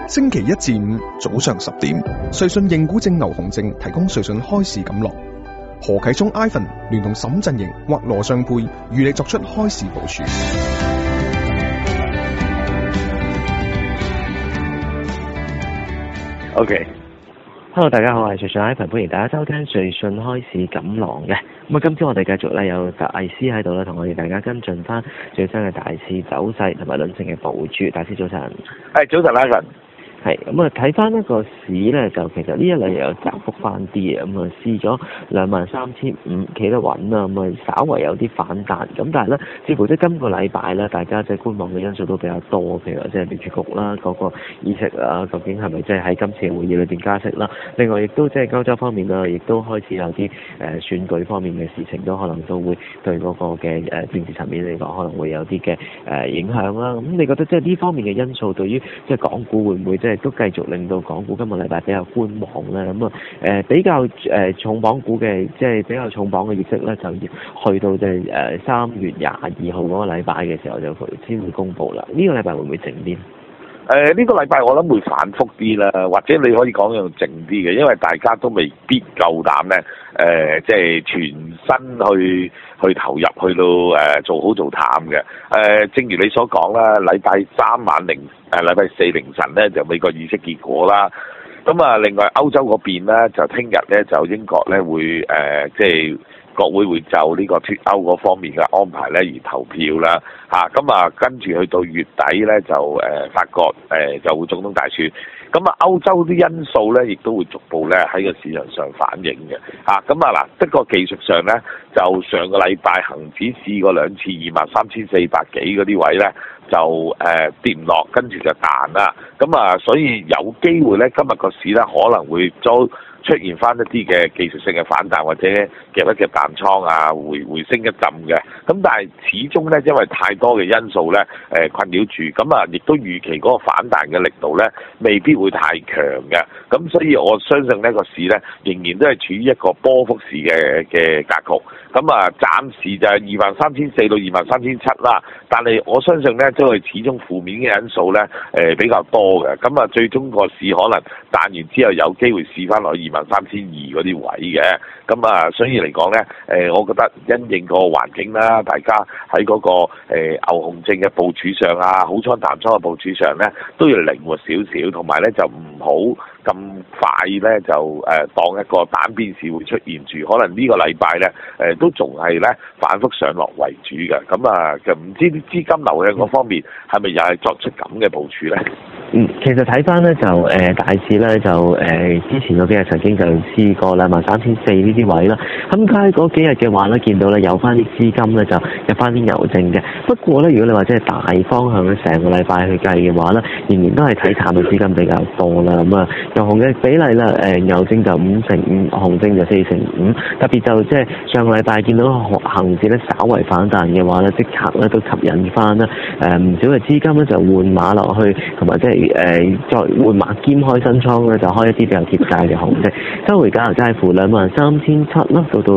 星期一至五早上10點，瑞信認股證牛熊證提供瑞信開市錦囊。何啟聰 Ivan 聯同沈振盈或羅尚佩與你作出開市部署。 OK。Hello， 大家好，我係瑞信 Ivan， 歡迎大家收聽瑞信開市錦囊嘅。咁啊，今朝我哋繼續咧有大師喺度咧，同我哋大家跟進翻最新嘅大市走勢同埋輪證嘅部署。大師早晨。 早晨 Ivan。 係咁啊，睇翻一個市咧，就其實呢一兩日有窄幅翻啲嘅，咁啊試咗23,500企得穩啦，咁啊稍為有啲反彈，咁但係咧，似乎即係今個禮拜咧，大家即係觀望嘅因素都比較多，譬如話即係聯儲局啦，嗰個議息啊，究竟係咪即係喺今次嘅會議裏邊加息啦？另外亦都即係歐洲方面啦，亦都開始有啲選舉方面嘅事情，都可能都會對嗰個嘅政治層面嚟講，可能會有啲嘅影響啦。咁你覺得即係呢方面嘅因素對於即係港股會唔會即係都繼續令到港股今個禮拜比較觀望咧？咁啊比較重磅股嘅即係比較重磅嘅業績咧，就要去到即係3月22號嗰個禮拜嘅時候就先會公佈啦。呢個禮拜會唔會靜啲？ 呢個禮拜我諗會反覆啲啦，或者你可以講用靜啲嘅，因為大家都未必夠膽咧，即係全身去投入去到做好做淡嘅。正如你所講啦，禮拜3晚禮拜4凌晨咧就美國議息結果啦。咁啊，另外歐洲嗰邊咧就聽日咧就英國咧會即係國會會就呢個脫歐嗰方面嘅安排咧而投票啦，咁啊跟住去到月底咧就法國就會總統大選，咁啊歐洲啲因素咧亦都會逐步咧喺個市場上反映嘅，咁啊嗱，的確技術上咧就上個禮拜恆指試過2次23,400幾嗰啲位咧就跌唔落，跟住就彈啦，咁啊所以有機會咧今日個市咧可能會出現翻一啲嘅技術性嘅反彈，或者夾一夾彈倉啊，回升一陣嘅。咁但係始終咧，因為太多嘅因素咧，困擾住，咁啊，亦都預期嗰個反彈嘅力度咧，未必會太強嘅。咁所以我相信呢個市咧，仍然都係處於一個波幅市嘅格局。咁啊，暫時就係23,400到23,700啦。但係我相信咧，都係始終負面嘅因素咧，比較多嘅。咁啊，最終個市可能彈完之後有機會試翻落去23,200嗰啲位嘅。咁啊，所以嚟講咧，我覺得因應個環境啦，大家喺嗰個牛熊證嘅部署上啊，好倉淡倉嘅部署上咧，都要靈活少少，同埋咧就唔好咁快咧就當一個單邊市會出現住，可能呢個禮拜咧都仲係咧反覆上落為主嘅。咁啊，就唔知啲資金流向嗰方面係咪又係作出咁嘅部署咧？ 其實睇翻咧就大市咧就之前嗰幾日曾經就試過23,400呢啲位啦。咁喺嗰幾日嘅話咧，見到咧有翻啲資金咧就入翻啲牛證嘅。不過咧，如果你話即係大方向咧成個禮拜去計嘅話咧，仍然都係睇淡嘅資金比較多啦。咁啊，牛熊嘅比例啦，牛證就5%，熊證就4%。特別就即係上個禮拜見到恆指咧稍為反彈嘅話咧，即刻咧都吸引翻啦唔少嘅資金咧就換馬落去，同埋即係再換馬兼開新倉咧，就開一啲比較貼界嘅熊證。收回價介乎23,700啦，到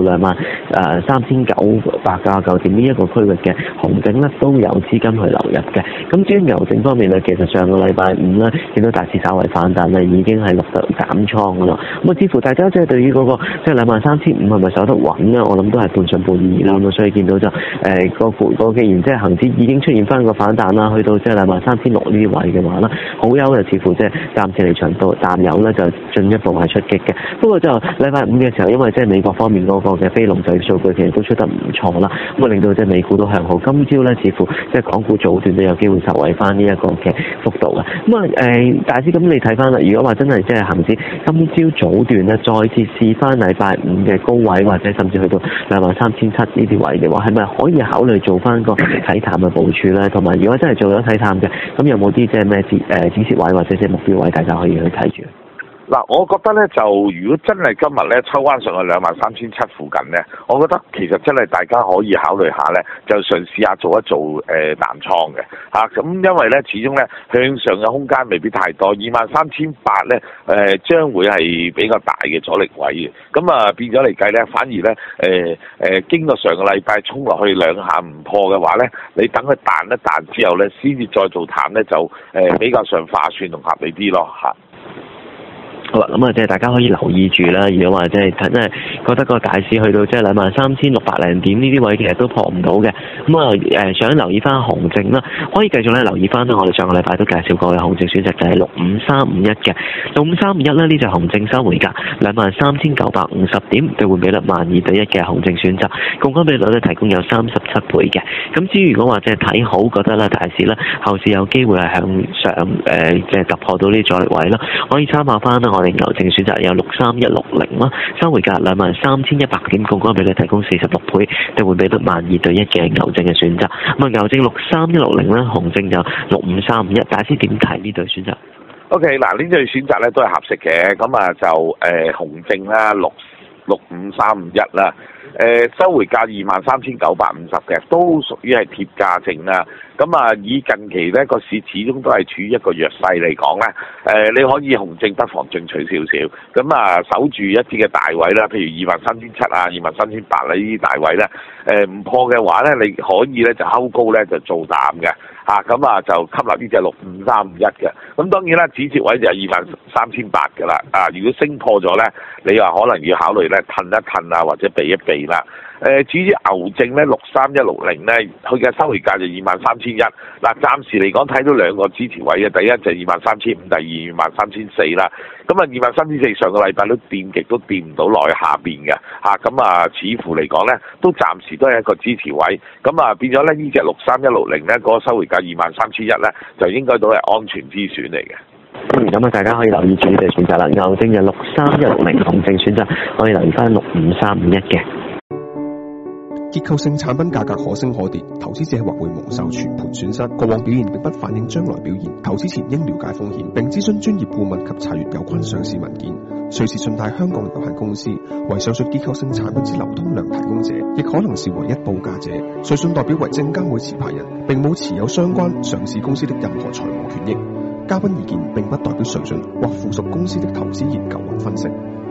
3,999點呢一個區域嘅熊證咧都有資金去流入嘅。咁至於牛證方面咧，其實上個禮拜5咧見到大市稍為反彈咧，已經係落得減倉㗎啦。咁啊，似乎大家即係對於嗰個即係23,500係咪守得穩咧？我諗都係半信半疑啦。咁所以見到就既然即係恆指已經出現翻個反彈啦，去到即係23,600呢啲位嘅話啦，好友就似乎即係暫時離場到淡友咧就進一步係出擊嘅。不過就禮拜5嘅時候，因為即係美國方面嗰個嘅非農就業數據其實都出得唔錯啦，咁啊令到即係美股都向好。今朝咧似乎即係港股早段都有機會受惠翻呢一個嘅幅度嘅。咁啊大致咁你睇翻啦，如果話真係即係恆指今朝早段咧再次試翻禮拜5嘅高位，或者甚至去到23,700呢啲位嘅話，係咪可以考慮做翻個睇淡嘅部署咧？同埋如果真係做咗睇淡嘅，咁有冇啲即係咩止蝕位或者即係目標位，大家可以去睇住？ 嗱，我覺得咧就如果真係今日咧抽翻上去23,700附近咧，我覺得其實真係大家可以考慮下咧，就嘗試下做一做淡倉嘅嚇。咁因為咧始終咧向上嘅空間未必太多，23,800咧將會係比較大嘅阻力位嘅。咁啊變咗嚟計咧，反而咧經過上個禮拜衝落去兩下唔破嘅話咧，你等佢彈一彈之後咧，先至再做淡咧就比較上划算同合理啲咯嚇。 好啦，咁啊，即係大家可以留意住啦。如果話即係覺得個大市去到即係23,600零點呢啲位，其實都破唔到嘅。咁啊想留意翻紅證啦，可以繼續咧留意翻我哋上個禮拜都介紹過嘅紅證選擇就係65351嘅65351咧，呢隻紅證收回價23,950點，兌換比率12:1嘅紅證選擇，槓桿比率咧提供有37倍嘅。咁至於如果話即係睇好，覺得咧大市咧後市有機會係向上即係突破到呢啲阻力位啦，可以參考翻啦。我哋牛證選擇有63160啦，收回價23,100點，槓桿比率提供46倍，兌換比率12:1嘅牛證嘅選擇。咁啊，牛證63160啦，紅證就65351，大師點睇呢對選擇 ？OK， 嗱呢對選擇咧都係合適嘅，咁啊就紅證啦65351啦。收回價23,950嘅，都屬於係貼價證啦。咁啊，以近期呢個市始終都係處於一個弱勢嚟講呢，你可以紅證不妨進取少少，咁啊守住一啲嘅大位啦，譬如23,700啊、23,800呢啲大位呢，唔破嘅話呢，你可以呢就睺高呢就做淡嘅。咁啊就吸納呢隻65351嘅，咁當然啦，止蝕位就係23,800嘅啦。如果升破咗咧，你話可能要考慮咧褪一褪啊，或者避一避啦。至於牛證咧63160咧，佢嘅收回價就23,100。嗱，暫時嚟講睇到兩個支持位嘅，第一就23,500，第二23,400啦。咁啊23,400上個禮拜都掂極都掂唔到落去下邊嘅咁啊似乎嚟講咧都暫時都係一個支持位。咁啊變咗咧呢隻63160咧嗰個收回價23,100咧，就應該都係安全之選嚟嘅。 咁啊，大家可以留意住呢對選擇啦。牛證就63160，紅證選擇可以留意翻65351嘅。 結構性產品價格可升可跌，投資者或會蒙受全盤損失。過往表現並不反映將來表現，投資前應了解風險，並諮詢專業顧問及查閱有關上市文件。瑞士信貸香港有限公司為上述結構性產品之流通量提供者，亦可能是唯一報價者。瑞信代表為證監會持牌人，並冇持有相關上市公司的任何財務權益。嘉賓意見並不代表瑞信或附屬公司的投資研究或分析。